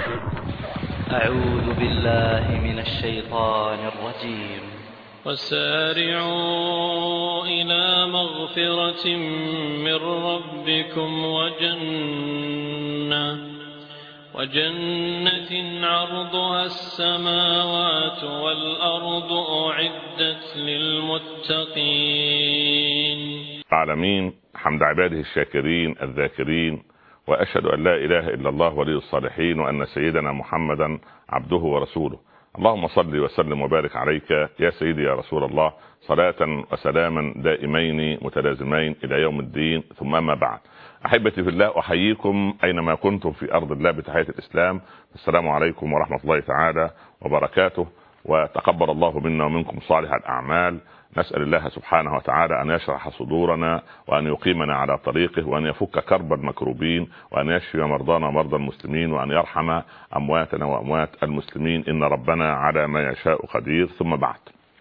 أعوذ بالله من الشيطان الرجيم. وسارعوا إلى مغفرة من ربكم وجنة عرضها السماوات والأرض أعدت للمتقين. العالمين، حمد عباده الشاكرين الذاكرين، وأشهد أن لا إله إلا الله ولي الصالحين، وأن سيدنا محمدا عبده ورسوله. اللهم صل وسلم وبارك عليك يا سيدي يا رسول الله، صلاة وسلاما دائمين متلازمين إلى يوم الدين. ثم ما بعد، أحبتي في الله، أحييكم أينما كنتم في أرض الله بتحية الإسلام. السلام عليكم ورحمة الله تعالى وبركاته، وتقبل الله منا ومنكم صالح الأعمال. نسأل الله سبحانه وتعالى أن يشرح صدورنا، وأن يقيمنا على طريقه، وأن يفك كرب المكروبين، وأن يشفي مرضانا ومرضى المسلمين، وأن يرحم أمواتنا وأموات المسلمين، إن ربنا على ما يشاء قدير. ثم بعد،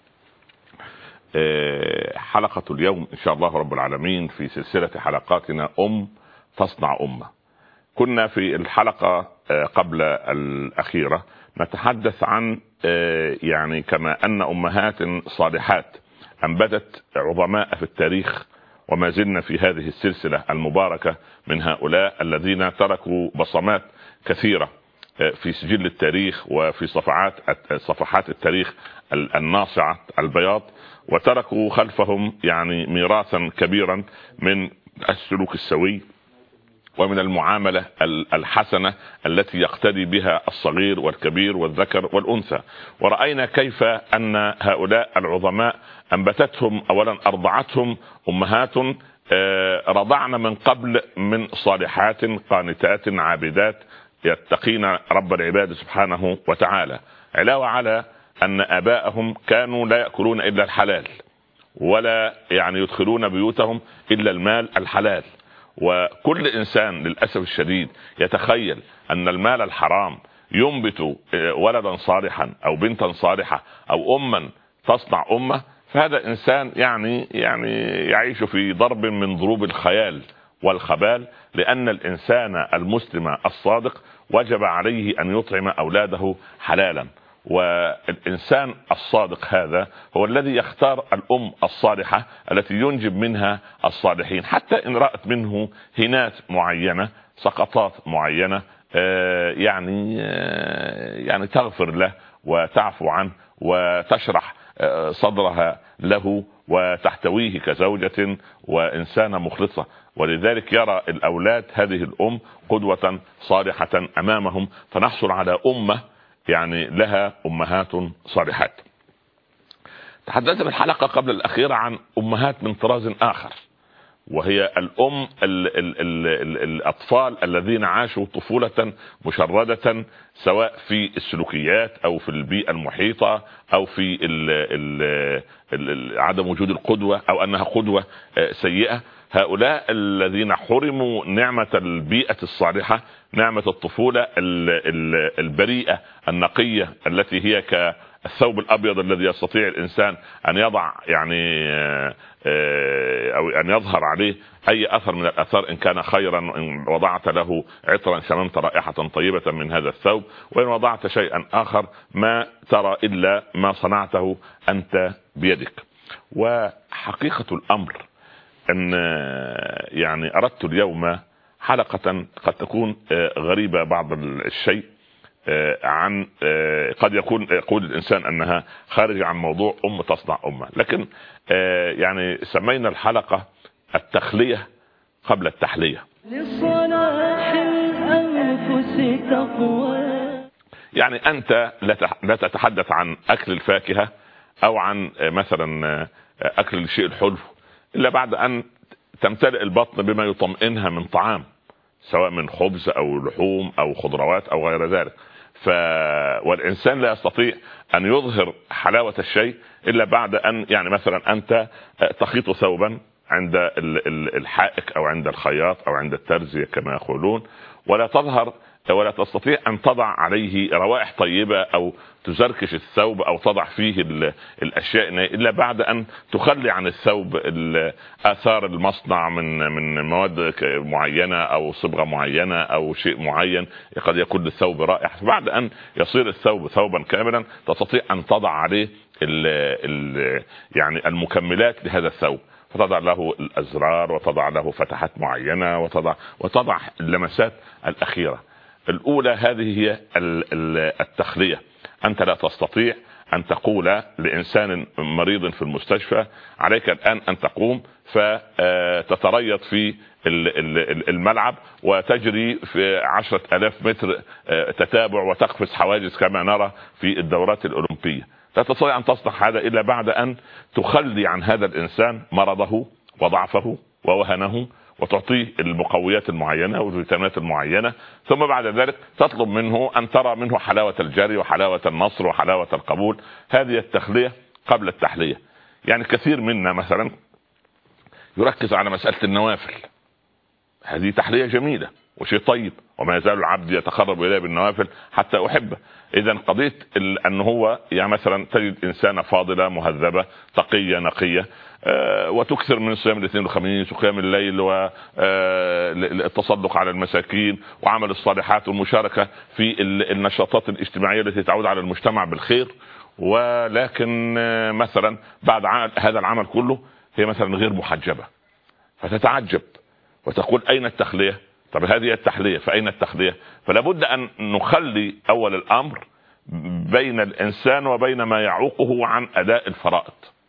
حلقة اليوم إن شاء الله رب العالمين في سلسلة حلقاتنا تصنع أمة. كنا في الحلقة قبل الأخيرة نتحدث عن يعني كما أن أمهات صالحات أنبتت عظماء في التاريخ، وما زلنا في هذه السلسلة المباركة من هؤلاء الذين تركوا بصمات كثيرة في سجل التاريخ وفي صفحات التاريخ الناصعة البياض، وتركوا خلفهم يعني ميراثا كبيرا من السلوك السوي ومن المعاملة الحسنة التي يقتدي بها الصغير والكبير والذكر والأنثى. ورأينا كيف أن هؤلاء العظماء أنبتتهم، أولا أرضعتهم أمهات رضعن من قبل من صالحات قانتات عابدات يتقين رب العباد سبحانه وتعالى، علاوة على أن آباءهم كانوا لا يأكلون إلا الحلال، ولا يعني يدخلون بيوتهم إلا المال الحلال. وكل إنسان للأسف الشديد يتخيل أن المال الحرام ينبت ولدا صالحا أو بنتا صالحة أو أما تصنع أمة، فهذا إنسان يعني يعيش في ضرب من ضروب الخيال والخبال، لأن الإنسان المسلم الصادق وجب عليه أن يطعم أولاده حلالا. والإنسان الصادق هذا هو الذي يختار الأم الصالحة التي ينجب منها الصالحين، حتى إن رأت منه هنات معينة، سقطات معينة، يعني تغفر له وتعفو عنه وتشرح صدرها له وتحتويه كزوجة وإنسانة مخلصة. ولذلك يرى الأولاد هذه الأم قدوة صالحة أمامهم، فنحصل على أمة يعني لها أمهات صالحات. تحدثت في الحلقة قبل الأخيرة عن أمهات من طراز آخر، وهي الأم الأطفال الذين عاشوا طفولة مشردة، سواء في السلوكيات أو في البيئة المحيطة أو في عدم وجود القدوة أو أنها قدوة سيئة. هؤلاء الذين حرموا نعمة البيئة الصالحة، نعمة الطفولة البريئة النقية التي هي كالثوب الأبيض الذي يستطيع الإنسان أن يضع يعني أو أن يظهر عليه أي أثر من الأثار، إن كان خيرا إن وضعت له عطرا شممت رائحة طيبة من هذا الثوب، وإن وضعت شيئا آخر ما ترى إلا ما صنعته أنت بيدك. وحقيقة الأمر أن يعني أردت اليوم حلقة قد تكون غريبة بعض الشيء عن قد يقول الإنسان أنها خارجة عن موضوع تصنع أمة، لكن يعني سمينا الحلقة التخلية قبل التحلية. لصلاح الأنفس تقوى. يعني أنت لا تتحدث عن أكل الفاكهة أو عن مثلا أكل الشيء الحلو إلا بعد أن تمتلئ البطن بما يطمئنها من طعام، سواء من خبز أو لحوم أو خضروات أو غير ذلك. والإنسان لا يستطيع أن يظهر حلاوة الشيء إلا بعد أن يعني مثلا أنت تخيط ثوبا عند الحائك أو عند الخياط أو عند الترزي كما يقولون، ولا تظهر ولا تستطيع أن تضع عليه روائح طيبة أو تزركش الثوب أو تضع فيه الأشياء إلا بعد أن تخلي عن الثوب آثار المصنع من مواد معينة أو صبغة معينة أو شيء معين قد يكون للثوب رائحة. بعد أن يصير الثوب ثوبا كاملا تستطيع أن تضع عليه يعني المكملات لهذا الثوب، فتضع له الأزرار وتضع له فتحات معينة وتضع اللمسات الأخيرة الأولى. هذه هي التخلية. أنت لا تستطيع أن تقول لإنسان مريض في المستشفى عليك الآن أن تقوم فتتريض في الملعب وتجري في 10,000 متر تتابع وتقفز حواجز كما نرى في الدورات الأولمبية. لا تستطيع أن تصنع هذا إلا بعد أن تخلي عن هذا الإنسان مرضه وضعفه ووهنه وتعطيه المقويات المعينة والفيتامينات المعينة، ثم بعد ذلك تطلب منه أن ترى منه حلاوة الجري وحلاوة النصر وحلاوة القبول. هذه التخلية قبل التحلية. يعني كثير منا مثلا يركز على مسألة النوافل، هذه تحلية جميلة وشيء طيب، وما يزال العبد يتقرب إليه بالنوافل حتى أحبه. إذا قضية أن هو يعني مثلا تجد إنسانة فاضلة مهذبة تقية نقية وتكثر من صيام الاثنين والخميس وقيام الليل والتصدق على المساكين وعمل الصالحات والمشاركة في النشاطات الاجتماعية التي تعود على المجتمع بالخير، ولكن مثلا بعد هذا العمل كله هي مثلا غير محجبة، فتتعجب وتقول أين التخلية؟ طب هذه التحلية، فأين التخلية؟ فلا بد أن نخلي أول الأمر بين الإنسان وبين ما يعوقه عن أداء الفرائض،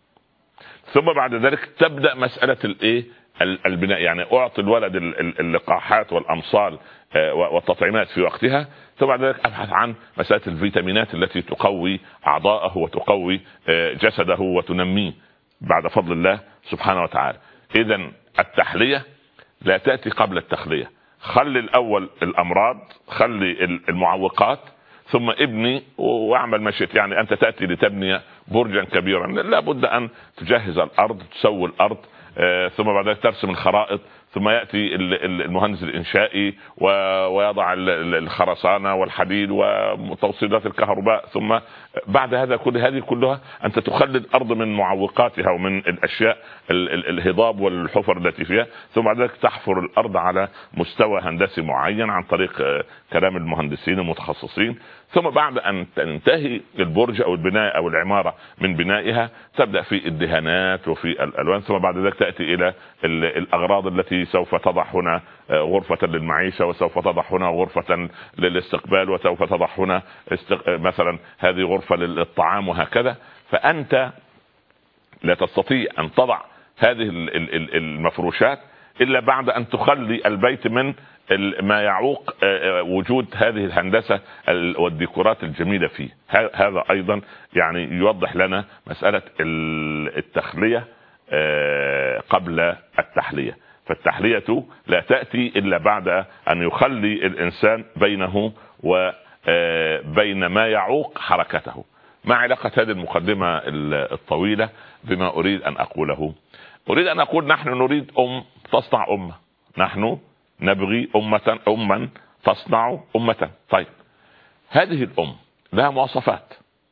ثم بعد ذلك تبدأ مسألة البناء. يعني أعطي الولد اللقاحات والأمصال والتطعيمات في وقتها، ثم بعد ذلك أبحث عن مسألة الفيتامينات التي تقوي أعضاءه وتقوي جسده وتنميه بعد فضل الله سبحانه وتعالى. إذن التحلية لا تأتي قبل التخلية. خلي الأول الأمراض، خلي المعوقات، ثم ابني واعمل ما شئت. يعني أنت تأتي لتبني برجا كبيرا، لا بد أن تجهز الأرض، تسوي الأرض، ثم بعد ذلك ترسم الخرائط، ثم يأتي المهندس الإنشائي ويضع الخرسانة والحديد وتوصيلات الكهرباء، ثم بعد هذا هذه كلها أنت تخلي الأرض من معوقاتها ومن الأشياء الهضاب والحفر التي فيها، ثم بعد ذلك تحفر الأرض على مستوى هندسي معين عن طريق كلام المهندسين المتخصصين، ثم بعد أن تنتهي البرج أو البناء أو العمارة من بنائها تبدأ في الدهانات وفي الألوان، ثم بعد ذلك تأتي إلى الأغراض التي سوف تضع هنا غرفة للمعيشة، وسوف تضع هنا غرفة للاستقبال، وسوف تضع هنا مثلا هذه غرفة للطعام وهكذا. فأنت لا تستطيع أن تضع هذه المفروشات إلا بعد أن تخلي البيت من ما يعوق وجود هذه الهندسة والديكورات الجميلة فيه. هذا أيضا يعني يوضح لنا مسألة التخلية قبل التحلية. فالتحلية لا تأتي إلا بعد أن يخلي الإنسان بينه وبين ما يعوق حركته. ما علاقة هذه المقدمة الطويلة بما أريد أن أقوله؟ أريد أن أقول نحن نريد تصنع أمة، نحن نبغي أما تصنع أمة. طيب هذه الأم لها مواصفات،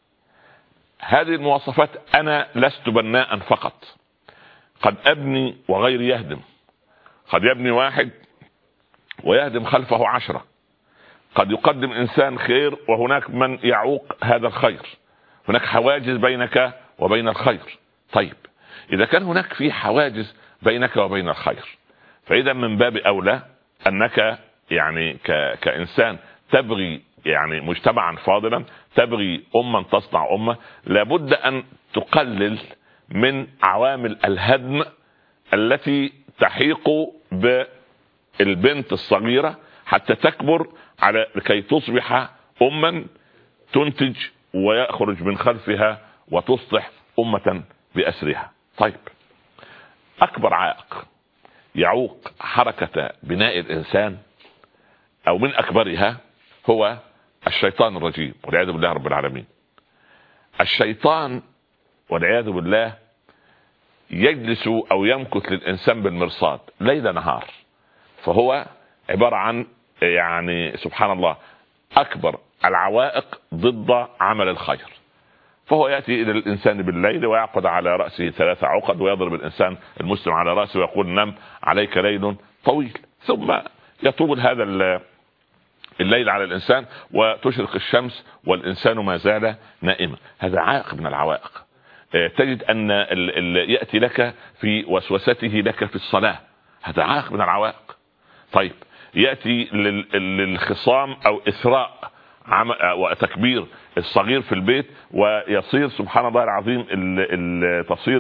هذه المواصفات أنا لست بناء فقط، قد أبني وغيري يهدم، قد يبني واحد ويهدم خلفه 10، قد يقدم إنسان خير وهناك من يعوق هذا الخير، هناك حواجز بينك وبين الخير. طيب إذا كان هناك في حواجز بينك وبين الخير، فإذا من باب أولى أنك يعني كإنسان تبغي يعني مجتمعا فاضلا، تبغي أمة تصنع أمة، لابد أن تقلل من عوامل الهدم التي تحيق بالبنت الصغيرة حتى تكبر على لكي تصبح أما تنتج ويخرج من خلفها وتصبح أمة بأسرها. طيب أكبر عائق يعوق حركة بناء الإنسان أو من أكبرها هو الشيطان الرجيم والعياذ بالله رب العالمين. الشيطان والعياذ بالله يجلس أو يمكث للإنسان بالمرصاد ليل نهار، فهو عبارة عن يعني سبحان الله اكبر العوائق ضد عمل الخير. فهو يأتي إلى الإنسان بالليل ويعقد على رأسه 3 عقد ويضرب الإنسان المسلم على رأسه ويقول نم عليك ليل طويل، ثم يطول هذا الليل على الإنسان وتشرق الشمس والإنسان ما زال نائما. هذا عائق من العوائق. تجد أن يأتي لك في وسوسته لك في الصلاة، هذا عائق من العوائق. طيب يأتي للخصام أو إثراء وتكبير الصغير في البيت ويصير سبحان الله العظيم تصير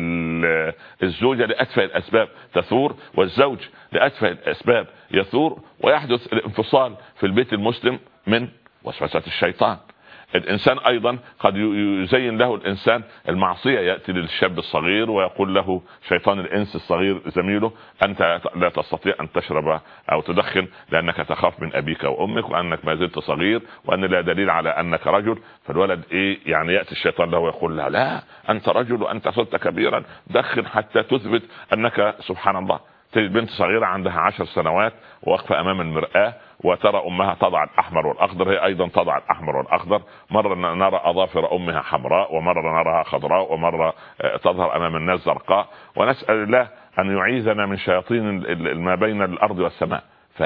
الزوجة لأتفه الأسباب تثور والزوج لأتفه الأسباب يثور، ويحدث الانفصال في البيت المسلم من وسوسة الشيطان. الإنسان أيضا قد يزين له الإنسان المعصية، يأتي للشاب الصغير ويقول له شيطان الإنس الصغير زميله أنت لا تستطيع أن تشرب أو تدخن لأنك تخاف من أبيك وأمك وأنك ما زلت صغير وأن لا دليل على أنك رجل. فالولد يعني يأتي الشيطان له ويقول له لا أنت رجل وأنت صرت كبيرا، دخن حتى تثبت أنك سبحان الله. تجد بنت صغيرة عندها 10 سنوات واقفة أمام المرآة وترى أمها تضع الأحمر والأخضر، هي أيضا تضع الأحمر والأخضر. مرة نرى أظافر أمها حمراء ومرة نراها خضراء ومرة تظهر أمام الناس زرقاء. ونسأل الله أن يعيذنا من شياطين ما بين الأرض والسماء.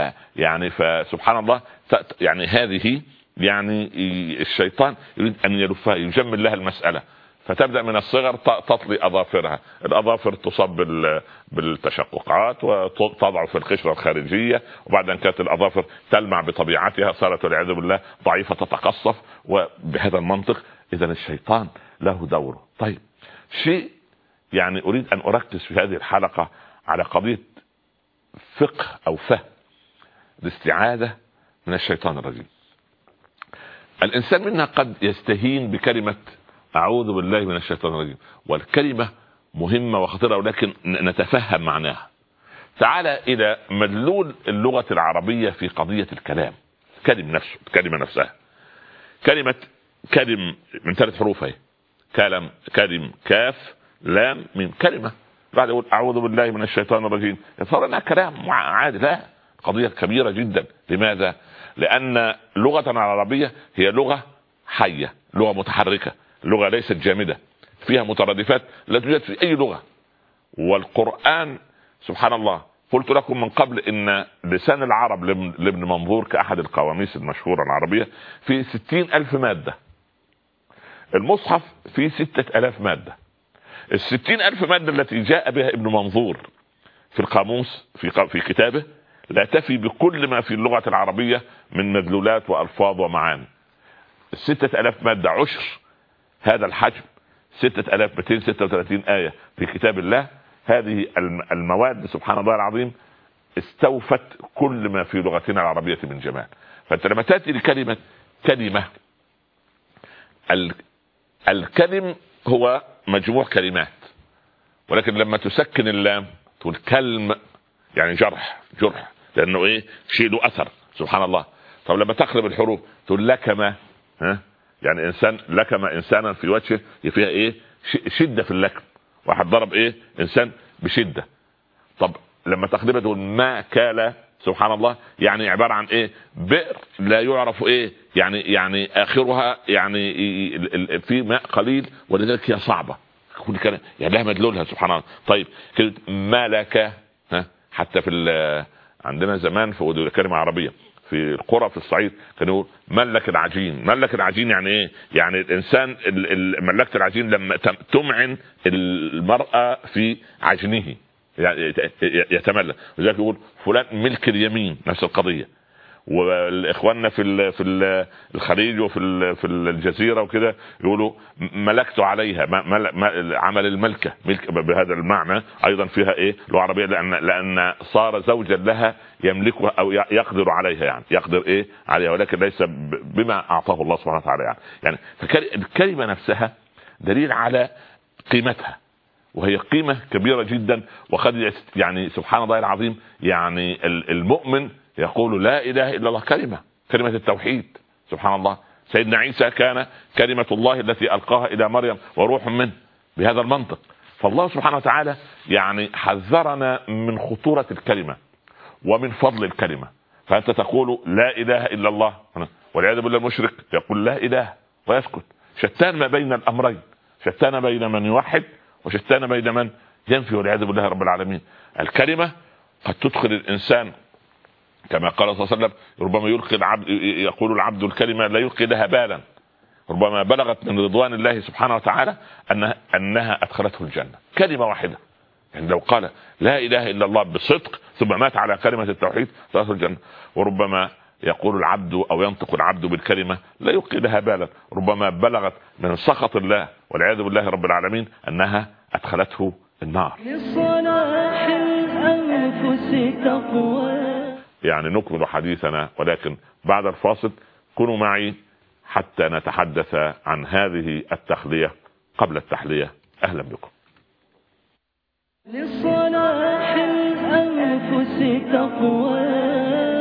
فسبحان الله يعني هذه يعني الشيطان يريد أن يلفها يجمل لها المسألة، فتبدأ من الصغر تطلي أظافرها، الأظافر تصاب بالتشققات وتضع في القشرة الخارجية، وبعد أن كانت الأظافر تلمع بطبيعتها صارت والعياذ بالله ضعيفة تتقصف. وبهذا المنطق إذا الشيطان له دوره. طيب شيء يعني أريد أن أركز في هذه الحلقة على قضية فقه أو فهم الاستعاذة من الشيطان الرجيم. الإنسان منا قد يستهين بكلمة أعوذ بالله من الشيطان الرجيم، والكلمة مهمة وخطيرة ولكن نتفهم معناها. تعال إلى مدلول اللغة العربية في قضية الكلام. الكلمة نفسها كلمة كلم من 3 حروف هي كلم كاف لام ميم كلمة. بعد يقول أعوذ بالله من الشيطان الرجيم يصير لنا كلام عادي، لا، قضية كبيرة جدا. لماذا؟ لأن لغة العربية هي لغة حية، لغة متحركة، لغة ليست جامدة، فيها مترادفات لا توجد في أي لغة. والقرآن سبحان الله قلت لكم من قبل إن لسان العرب لابن منظور كأحد القواميس المشهورة العربية في 60,000 مادة. المصحف فيه 6,000 مادة. 60,000 مادة التي جاء بها ابن منظور في القاموس في كتابه لا تفي بكل ما في اللغة العربية من مدلولات وألفاظ ومعاني. 6,000 مادة عشر هذا الحجم، 6,236 آية في كتاب الله. هذه المواد سبحان الله العظيم استوفت كل ما في لغتنا العربية من جمال. فأنت لما تأتي لكلمة كلمة، الكلم هو مجموع كلمات، ولكن لما تسكن اللام تقول كلم يعني جرح لأنه إيه شيء له أثر سبحان الله. طب لما تقلب الحروف تقول لكما يعني إنسان لكما إنسانا في وجهه فيها إيه شدة في اللكم، واحد ضرب إيه إنسان بشدة. طب لما تقلبها تقول ما كال سبحان الله يعني عبارة عن إيه بئر لا يعرف إيه يعني آخرها يعني في ماء قليل ولذلك هي صعبة كل كلام يعني لها مدلولها سبحان الله. طيب كلمة ملكة حتى في عندنا زمان في كلمة عربية في القرى في الصعيد كانوا يقول ملك العجين يعني ايه؟ يعني الانسان ملكة العجين لما تمعن المرأة في عجنه يعني يتملك، وذلك يقول فلان ملك اليمين. نفس القضية. والاخواننا في الخليج وفي الجزيرة وكده يقولوا ملكت عليها عمل الملكة ملك بهذا المعنى ايضا فيها ايه العربية لان صار زوجا لها يملكها او يقدر عليها يعني يقدر ايه عليها ولكن ليس بما اعطاه الله سبحانه وتعالى يعني فالكلمة نفسها دليل على قيمتها، وهي قيمة كبيرة جدا. وقد يعني سبحان الله العظيم يعني المؤمن يقول لا إله إلا الله كلمة التوحيد سبحان الله. سيدنا عيسى كان كلمة الله التي ألقاها إلى مريم وروح منه بهذا المنطق. فالله سبحانه وتعالى يعني حذرنا من خطورة الكلمة ومن فضل الكلمة. فأنت تقول لا إله إلا الله، والعياذ بالله المشرك يقول لا إله ويسكت. شتان ما بين الأمرين، شتان بين من يوحد وشتان بين من ينفي والعياذ بالله رب العالمين. الكلمة قد تدخل الإنسان كما قال صلى الله عليه وسلم ربما يلقي العبد، يقول العبد الكلمة لا يلقي لها بالا، ربما بلغت من رضوان الله سبحانه وتعالى أنها أدخلته الجنة. كلمة واحدة، يعني لو قال لا إله إلا الله بصدق ثم مات على كلمة التوحيد دخل الجنة. وربما يقول العبد أو ينطق العبد بالكلمة لا يلقي لها بالا، ربما بلغت من سخط الله والعياذ بالله رب العالمين أنها أدخلته النار. يعني نكمل حديثنا ولكن بعد الفاصل. كونوا معي حتى نتحدث عن هذه التخلية قبل التحلية. أهلا بكم. لصلاح الأنفس تقوى.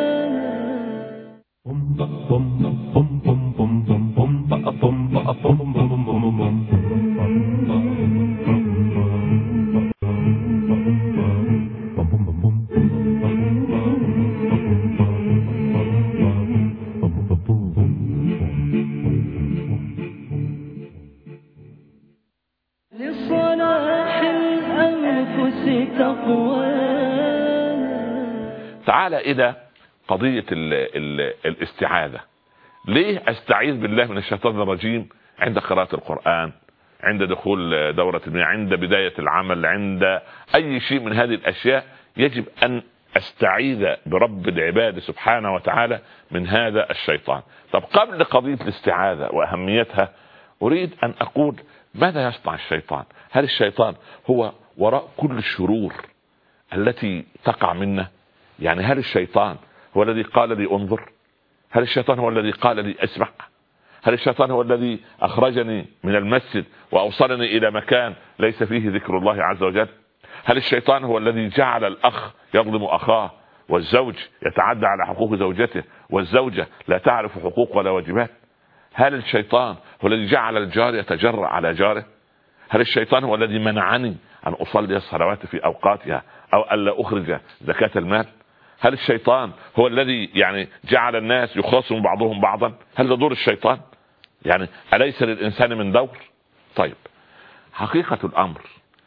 تعال إلى قضية الاستعاذة. ليه أستعيذ بالله من الشيطان الرجيم عند قراءة القرآن، عند دخول دورة المياه، عند بداية العمل، عند أي شيء من هذه الأشياء يجب أن أستعيذ برب العباد سبحانه وتعالى من هذا الشيطان. طب قبل قضية الاستعاذة وأهميتها أريد أن أقول ماذا يصنع الشيطان؟ هل الشيطان هو وراء كل الشرور التي تقع منا؟ يعني هل الشيطان هو الذي قال لي انظر؟ هل الشيطان هو الذي قال لي اسمع؟ هل الشيطان هو الذي أخرجني من المسجد وأوصلني إلى مكان ليس فيه ذكر الله عز وجل؟ هل الشيطان هو الذي جعل الأخ يظلم أخاه، والزوج يتعدى على حقوق زوجته، والزوجة لا تعرف حقوق ولا واجبات؟ هل الشيطان هو الذي جعل الجار يتجرأ على جاره؟ هل الشيطان هو الذي منعني أن أصلي الصلوات في أوقاتها أو ألا أخرج زكاة المال؟ هل الشيطان هو الذي يعني جعل الناس يخاصم بعضهم بعضا؟ هل ده دور الشيطان؟ يعني أليس للإنسان من دور؟ طيب حقيقة الأمر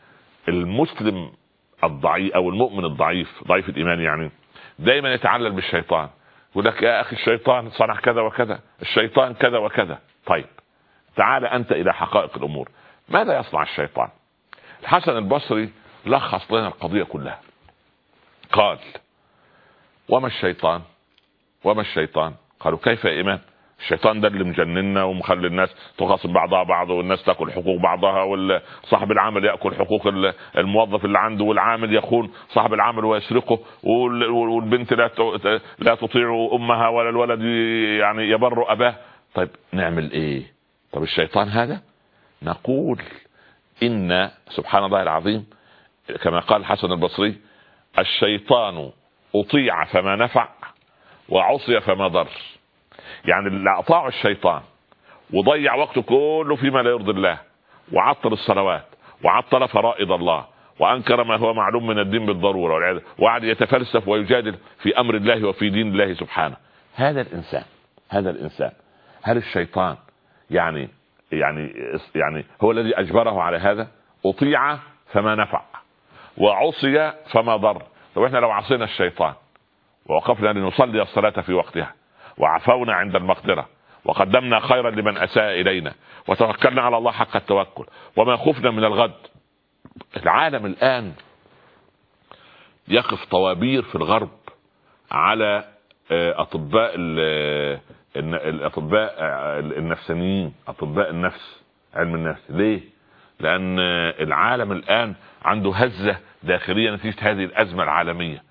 المسلم الضعيف أو المؤمن الضعيف ضعيف الإيمان يعني دائما يتعلل بالشيطان، يقول لك يا أخي الشيطان صنع كذا وكذا، الشيطان كذا وكذا. طيب تعال أنت إلى حقائق الأمور. ماذا يصنع الشيطان؟ الحسن البصري لخص لنا القضية كلها، قال وما الشيطان؟ وما الشيطان؟ قالوا كيف يا إمام؟ الشيطان ده اللي مجننا ومخلي الناس تغاصب بعضها بعض، والناس تاكل حقوق بعضها، وصاحب العمل ياكل حقوق الموظف اللي عنده، والعامل يخون صاحب العمل ويسرقه، والبنت لا تطيع امها ولا الولد يعني يبر اباه. طيب نعمل ايه؟ طب الشيطان هذا نقول ان سبحان الله العظيم كما قال الحسن البصري الشيطان اطيع فما نفع وعصي فما ضر. يعني اللي اطاعوا الشيطان وضيع وقته كله فيما لا يرضي الله، وعطل الصلوات وعطل فرائض الله وانكر ما هو معلوم من الدين بالضروره، وقعد يتفلسف ويجادل في امر الله وفي دين الله سبحانه. هذا الانسان هل الشيطان يعني هو الذي اجبره على هذا؟ اطيع فما نفع وعصي فما ضر. طب احنا لو عصينا الشيطان ووقفنا لنصلي الصلاة في وقتها وعفونا عند المقدرة وقدمنا خيرا لمن أساء إلينا وتوكلنا على الله حق التوكل وما خفنا من الغد، العالم الآن يقف طوابير في الغرب على أطباء النفسانيين، أطباء النفس، علم النفس. ليه؟ لأن العالم الآن عنده هزة داخلية نتيجة هذه الأزمة العالمية،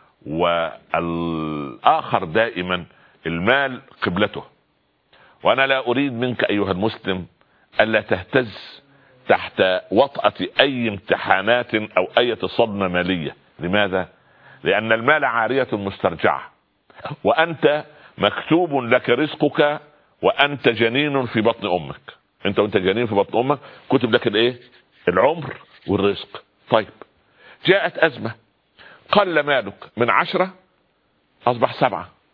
والآخر دائما المال قبلته. وأنا لا أريد منك أيها المسلم ألا تهتز تحت وطأة أي امتحانات أو أي صدمة مالية. لماذا؟ لأن المال عارية مسترجعة، وأنت مكتوب لك رزقك وأنت جنين في بطن أمك. أنت وأنت جنين في بطن أمك كتب لك الإيه؟ العمر والرزق. طيب جاءت أزمة، قل مالك من 10 أصبح 7،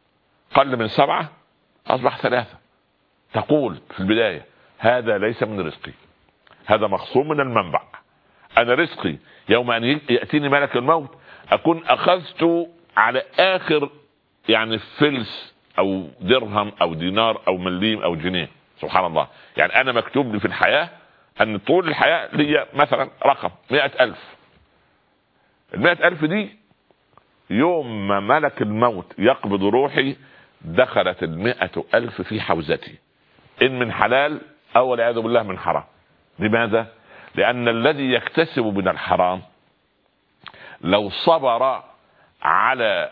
قل من 7 أصبح 3. تقول في البداية هذا ليس من رزقي، هذا مخصوم من المنبع. أنا رزقي يوم أن يأتيني ملك الموت أكون أخذت على آخر يعني فلس أو درهم أو دينار أو مليم أو جنيه. سبحان الله. يعني أنا مكتوب لي في الحياة أن طول الحياة لي مثلا رقم 100,000. 100,000 دي يوم ما ملك الموت يقبض روحي دخلت 100,000 في حوزتي، إن من حلال أو والعياذ بالله من حرام. لماذا؟ لأن الذي يكتسب من الحرام لو صبر على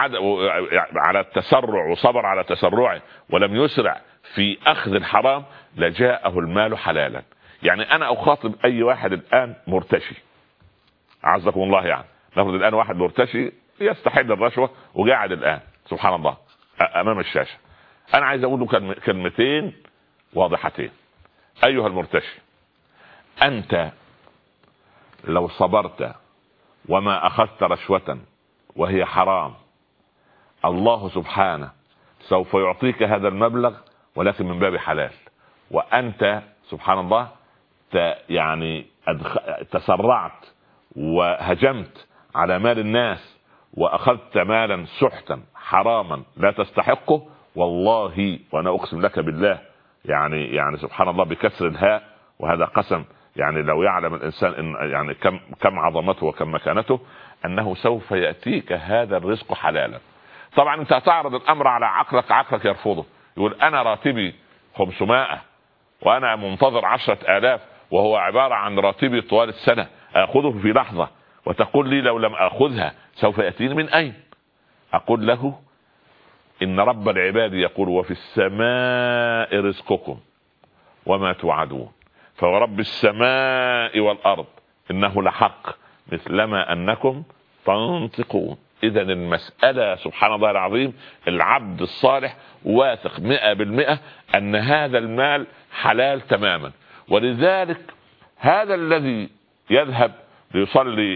التسرع وصبر على تسرعه ولم يسرع في أخذ الحرام لجاءه المال حلالا. يعني أنا أخاطب أي واحد الآن مرتشي، عزكم الله، يعني نفرض الآن واحد مرتشي يستحل الرشوة وقاعد الآن سبحان الله أمام الشاشة، أنا عايز أقول له كلمتين واضحتين. أيها المرتشي، أنت لو صبرت وما أخذت رشوة وهي حرام الله سبحانه سوف يعطيك هذا المبلغ ولكن من باب حلال. وأنت سبحان الله يعني تسرعت وهجمت على مال الناس وأخذت مالا سحتا حراما لا تستحقه، والله وأنا أقسم لك بالله يعني سبحان الله بكسر الهاء وهذا قسم، يعني لو يعلم الإنسان إن يعني كم عظمته وكم مكانته أنه سوف يأتيك هذا الرزق حلالا. طبعا أنت تعرض الأمر على عقلك يرفضه، يقول أنا راتبي 500 وأنا منتظر 10,000 وهو عبارة عن راتبي طوال السنة أخذه في لحظة، وتقول لي لو لم أخذها سوف يأتيني من أين؟ أقول له إن رب العباد يقول وفي السماء رزقكم وما توعدون فورب السماء والأرض إنه لحق مثلما أنكم تنطقون. إذن المسألة سبحان الله العظيم العبد الصالح واثق 100% أن هذا المال حلال تماما. ولذلك هذا الذي يذهب ليصلي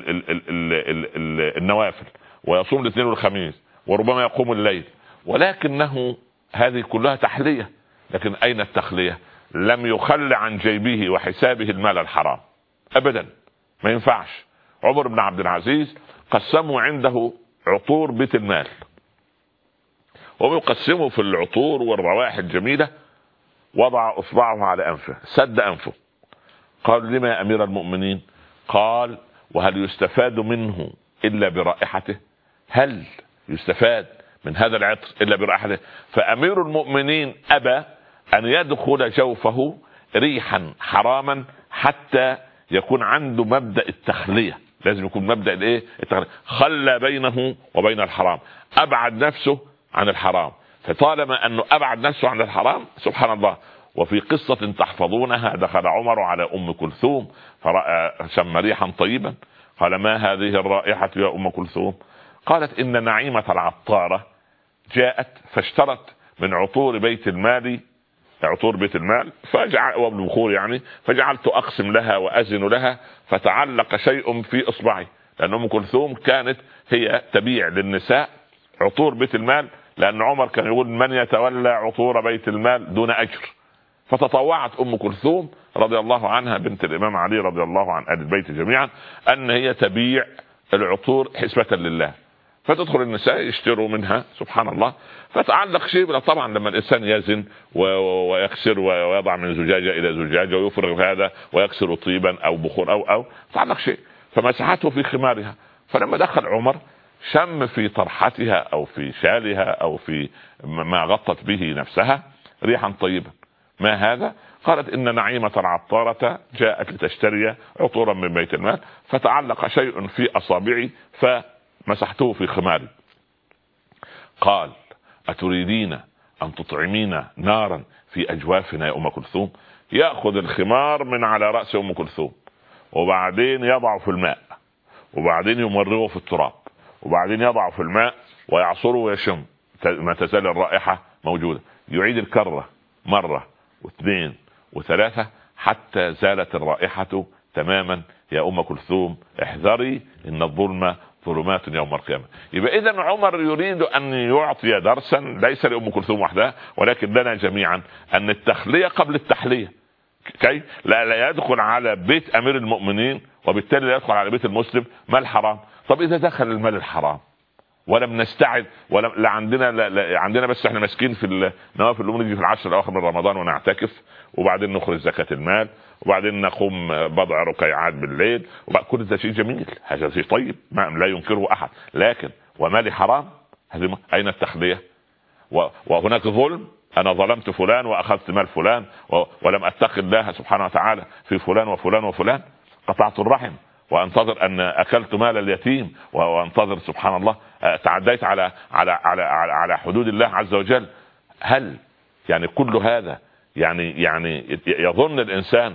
النوافل ويصوم الاثنين والخميس وربما يقوم الليل، ولكنه هذه كلها تحلية، لكن أين التخلية؟ لم يخل عن جيبه وحسابه المال الحرام أبدا، ما ينفعش. عمر بن عبد العزيز قسموا عنده عطور بيت المال، وهم يقسموا في العطور والروائح الجميلة، وضع أصبعه على أنفه سد أنفه. قال لما يا أمير المؤمنين؟ قال وهل يستفاد منه إلا برائحته؟ هل يستفاد من هذا العطر إلا برائحته؟ فأمير المؤمنين أبى أن يدخل جوفه ريحا حراما حتى يكون عنده مبدأ التخلية. لازم يكون مبدأ الايه؟ التخلية. خلى بينه وبين الحرام، أبعد نفسه عن الحرام. فطالما أنه أبعد نفسه عن الحرام سبحان الله. وفي قصة تحفظونها دخل عمر على أم كلثوم فرأى شم ريحا طيبا، قال ما هذه الرائحة يا أم كلثوم؟ قالت إن نعيمة العطارة جاءت فاشترت من عطور بيت المال وابن بخور يعني، فجعلت أقسم لها وأزن لها فتعلق شيء في إصبعي، لأن أم كلثوم كانت هي تبيع للنساء عطور بيت المال، لأن عمر كان يقول من يتولى عطور بيت المال دون أجر. فتطوعت أم كلثوم رضي الله عنها بنت الإمام علي رضي الله عن آل البيت جميعا أن هي تبيع العطور حسبة لله، فتدخل النساء يشتروا منها سبحان الله. فتعلق شيء طبعا لما الإنسان يزن ويكسر ويضع من زجاجة إلى زجاجة ويفرغ هذا ويكسر طيبا أو بخور أو تعلق شيء، فمسحته في خمارها. فلما دخل عمر شم في طرحتها أو في شالها أو في ما غطت به نفسها ريحا طيبا. ما هذا؟ قالت إن نعيمة العطارة جاءت لتشتري عطورا من بيت المال، فتعلق شيء في أصابعي فمسحته في خماري. قال أتريدين أن تطعمين نارا في أجوافنا يا أم كلثوم؟ يأخذ الخمار من على رأس أم كلثوم وبعدين يضعه في الماء وبعدين يمرغه في التراب وبعدين يضعه في الماء ويعصره ويشم ما تزال الرائحة موجودة. يعيد الكرة مرة واثنين وثلاثة حتى زالت الرائحة تماما. يا أم كلثوم احذري إن الظلم ظلمات يوم القيامة. يبقى إذن عمر يريد أن يعطي درسا ليس لأم كلثوم وحدها ولكن لنا جميعا، أن التخلية قبل التحلية. كي لا يدخل على بيت أمير المؤمنين وبالتالي لا يدخل على بيت المسلم مال حرام. طب إذا دخل المال الحرام ولم نستعد لا عندنا بس احنا ماسكين في النوافل اللي نيجي في العشر الاواخر من رمضان ونعتكف، وبعدين نخرج زكاة المال، وبعدين نقوم بضع ركيعات بالليل، كل ده شيء جميل، هذا شيء طيب ما لا ينكره احد. لكن ومال حرام اين التخلية؟ وهناك ظلم، انا ظلمت فلان واخذت مال فلان ولم اتق الله سبحانه وتعالى في فلان وفلان وفلان، قطعت الرحم وانتظر ان اكلت مال اليتيم، وانتظر سبحان الله تعديت على حدود الله عز وجل. هل يعني كل هذا يعني يظن الانسان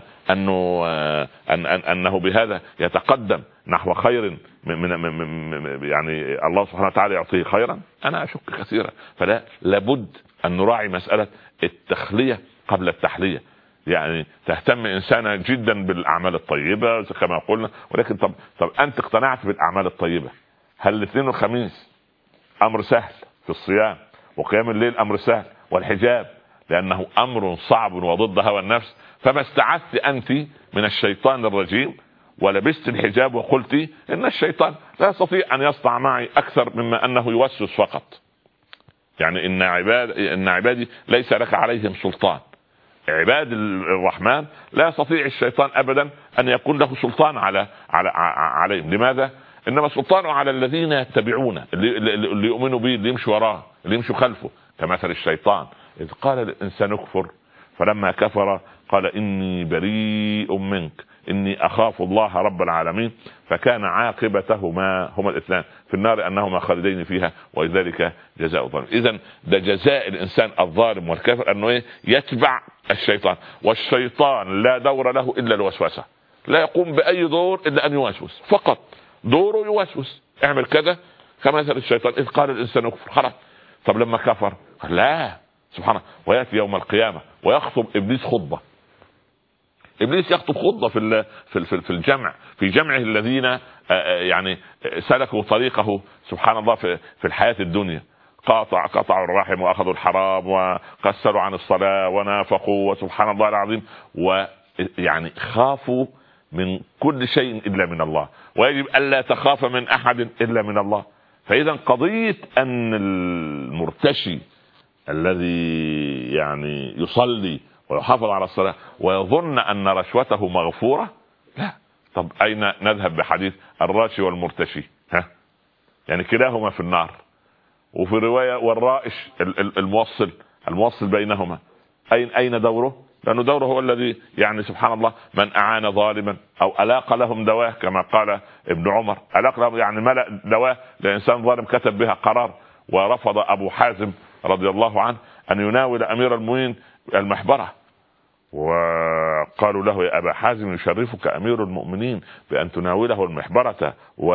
انه بهذا يتقدم نحو خير من يعني الله سبحانه وتعالى يعطيه خيرا؟ انا اشك كثيرا. فلا لابد ان نراعي مسألة التخلية قبل التحلية. يعني تهتم إنسانا جدا بالأعمال الطيبة كما قلنا، ولكن طب أنت اقتنعت بالأعمال الطيبة؟ هل الاثنين والخميس أمر سهل في الصيام، وقيام الليل أمر سهل، والحجاب لأنه أمر صعب وضد هوى النفس، فما استعذت أنت من الشيطان الرجيم ولبست الحجاب وقلت إن الشيطان لا يستطيع أن يصنع معي أكثر مما أنه يوسوس فقط. يعني إن عبادي ليس لك عليهم سلطان. عباد الرحمن لا يستطيع الشيطان ابدا ان يكون له سلطان عليهم. لماذا؟ انما سلطانه على الذين يتبعونه، اللي يؤمنوا به، اللي يمشوا وراه، اللي يمشوا خلفه. كمثل الشيطان اذ قال الانسان اكفر فلما كفر قال اني بريء منك اني اخاف الله رب العالمين، فكان عاقبتهما هما الاثنان في النار انهما خالدين فيها وذلك جزاء الظالم. اذا ده جزاء الانسان الظالم والكافر انه يتبع الشيطان، والشيطان لا دور له الا الوسوسه، لا يقوم باي دور الا ان يوسوس فقط، دوره يوسوس اعمل كذا كمثل الشيطان اذ قال الانسان اكفر. خلاص. طب لما كفر قال لا سبحانه، وياتي يوم القيامه ويخطب ابليس خطبه. ابليس يخطب خطبه في جمعه الذين يعني سلكوا طريقه سبحان الله في الحياه الدنيا، قطعوا الرحم واخذوا الحرام وقسروا عن الصلاه ونافقوا وسبحان الله العظيم، ويعني خافوا من كل شيء الا من الله، ويجب الا تخاف من احد الا من الله. فاذا قضيه ان المرتشي الذي يعني يصلي ويحافظ على الصلاة ويظن أن رشوته مغفورة، لا. طب أين نذهب بحديث الراشي والمرتشي؟ يعني كلاهما في النار. وفي رواية والرائش الموصل بينهما أين دوره؟ لأنه دوره هو الذي يعني سبحان الله من أعان ظالما أو ألاق لهم دواه كما قال ابن عمر، ألاق لهم يعني ملأ دواه لإنسان ظالم كتب بها قرار، ورفض أبو حازم رضي الله عنه أن يناول أمير المؤمنين المحبرة، وقالوا له يا أبا حازم يشرفك أمير المؤمنين بأن تناوله المحبرة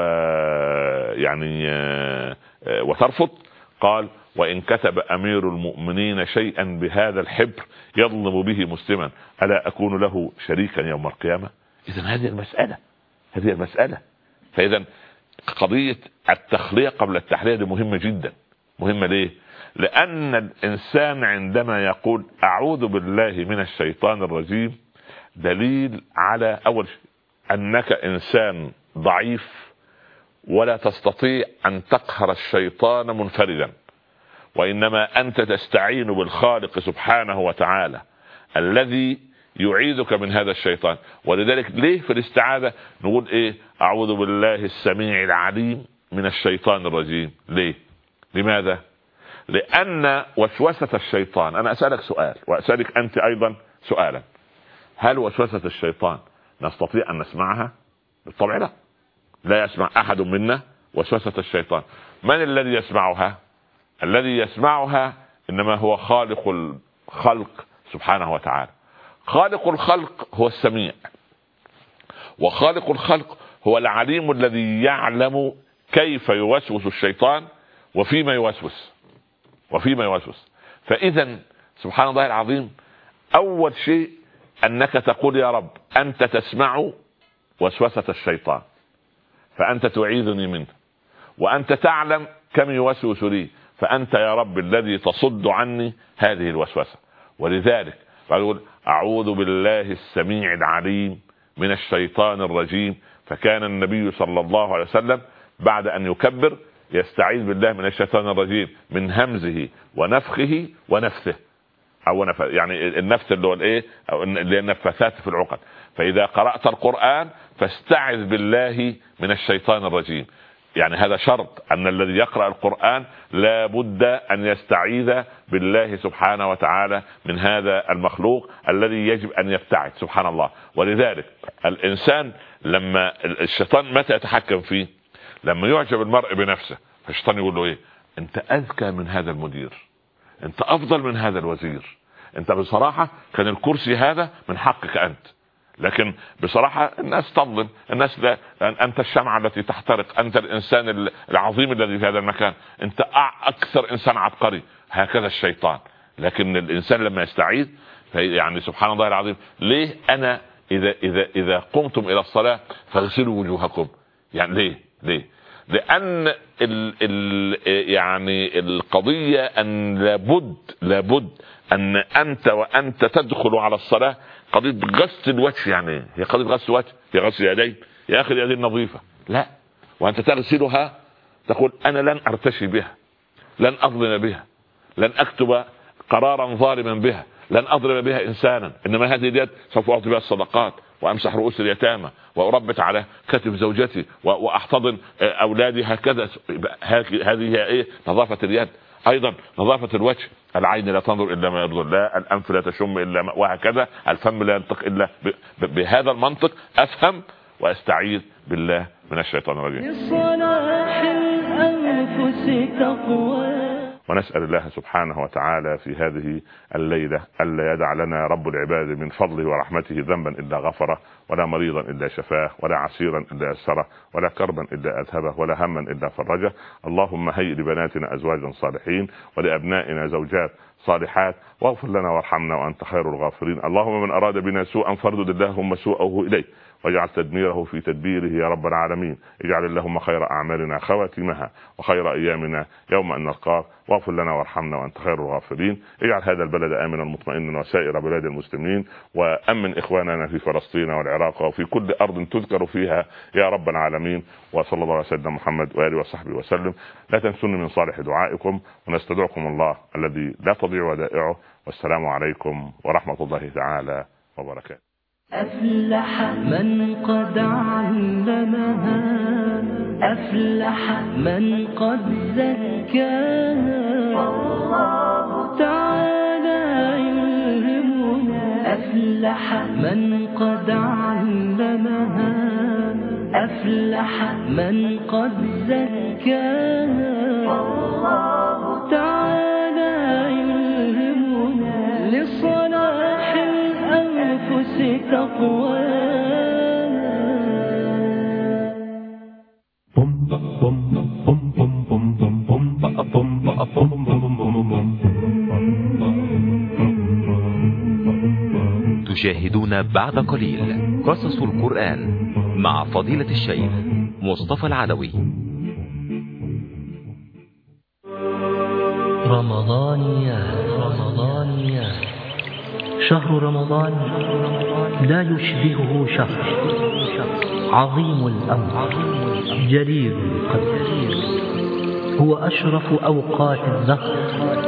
ويعني وترفض؟ قال وإن كتب أمير المؤمنين شيئا بهذا الحبر يظلم به مسلما ألا أكون له شريكا يوم القيامة؟ إذن هذه المسألة. فإذا قضية التخلية قبل التحلية دي مهمة جدا. مهمة ليه؟ لأن الإنسان عندما يقول أعوذ بالله من الشيطان الرجيم دليل على أول شيء أنك إنسان ضعيف ولا تستطيع أن تقهر الشيطان منفردا، وإنما أنت تستعين بالخالق سبحانه وتعالى الذي يعيذك من هذا الشيطان. ولذلك ليه في الاستعاذة نقول إيه؟ أعوذ بالله السميع العليم من الشيطان الرجيم. ليه؟ لماذا؟ لأن وسوسة الشيطان، أنا أسألك سؤال وأسألك أنت أيضا سؤالا، هل وسوسة الشيطان نستطيع أن نسمعها؟ بالطبع لا، لا يسمع أحد منا وسوسة الشيطان. من الذي يسمعها؟ الذي يسمعها إنما هو خالق الخلق سبحانه وتعالى. خالق الخلق هو السميع، وخالق الخلق هو العليم الذي يعلم كيف يوسوس الشيطان وفيما يوسوس. فإذا سبحان الله العظيم أول شيء أنك تقول يا رب أنت تسمع وسوسة الشيطان فأنت تعيذني منه. وأنت تعلم كم يوسوس لي، فأنت يا رب الذي تصد عني هذه الوسوسة. ولذلك يقول أعوذ بالله السميع العليم من الشيطان الرجيم. فكان النبي صلى الله عليه وسلم بعد أن يكبر يستعيذ بالله من الشيطان الرجيم من همزه ونفخه ونفثه، أو يعني النفث اللي هو الايه، أو اللي هي النفثات في العقد. فإذا قرأت القرآن فاستعذ بالله من الشيطان الرجيم. يعني هذا شرط أن الذي يقرأ القرآن لا بد أن يستعيذ بالله سبحانه وتعالى من هذا المخلوق الذي يجب أن يبتعد. سبحان الله. ولذلك الإنسان لما الشيطان متى يتحكم فيه؟ لما يعجب المرء بنفسه، فالشيطان يقول له ايه؟ انت اذكى من هذا المدير، انت افضل من هذا الوزير، انت بصراحة كان الكرسي هذا من حقك انت، لكن بصراحة الناس تظلم، الناس لا، انت الشمعة التي تحترق، انت الانسان العظيم الذي في هذا المكان، انت اكثر انسان عبقري. هكذا الشيطان. لكن الانسان لما يستعيذ يعني سبحان الله العظيم. ليه انا اذا قمتم الى الصلاة فاغسلوا وجوهكم؟ يعني ليه؟ لأن يعني القضية أن لابد أن أنت تدخل على الصلاة قضية غسل الوجه. يعني هي قضية غسل الوجه، هي غسل اليدين، يا أخي اليدين نظيفة، لا، وأنت تغسلها تقول أنا لن أرتشي بها، لن أظلم بها، لن أكتب قرارا ظالما بها، لن أضرب بها إنسانا، إنما هذه اليد سوف أعطي بها الصدقات، وأمسح رؤوس اليتامى، وأربت على كتف زوجتي، وأحتضن أولادي. هكذا هذه هي إيه؟ نظافة اليد. أيضا نظافة الوجه، العين لا تنظر إلا ما يرضي الله، الأنف لا تشم إلا ما، وهكذا الفم لا ينطق إلا بهذا المنطق. أفهم وأستعيذ بالله من الشيطان الرجيم. لصلاح الأنفس تقوى. ونسأل الله سبحانه وتعالى في هذه الليلة ألا يدع لنا رب العباد من فضله ورحمته ذنبا إلا غفره، ولا مريضا إلا شفاه، ولا عسيرا إلا يسره، ولا كربا إلا أذهبه، ولا هما إلا فرجه. اللهم هيئ لبناتنا أزواجا صالحين، ولأبنائنا زوجات صالحات، واغفر لنا وارحمنا وأنت خير الغافرين. اللهم من أراد بنا سوءا فاردد اللهم سوءه إليه، واجعل تدميره في تدبيره يا رب العالمين. اجعل اللهم خير أعمالنا خواتمها، وخير أيامنا يوم أن نلقاك، واغفر لنا وارحمنا وأنت خير الغافرين. اجعل هذا البلد آمنا مطمئنا وسائر بلاد المسلمين، وأمن إخواننا في فلسطين والعراق وفي كل أرض تذكر فيها يا رب العالمين. وصلى الله على سيدنا محمد وآله وصحبه وسلم. لا تنسوني من صالح دعائكم، ونستودعكم الله الذي لا تضيع ودائعه. والسلام عليكم ورحمة الله تعالى وبركاته. أفلح من قد علمها، أفلح من قد زكاها، الله تعالى يلهمنا. أفلح من قد علمها، أفلح من قد زكاها، الله تعالى يلهمنا. لصلاح الأنفس تقوى. تشاهدون بعد قليل قصص القرآن مع فضيلة الشيخ مصطفى العدوي. رمضانيات شهر رمضان لا يشبهه شهر، عظيم الأمر جليل القدر، هو أشرف أوقات الدهر،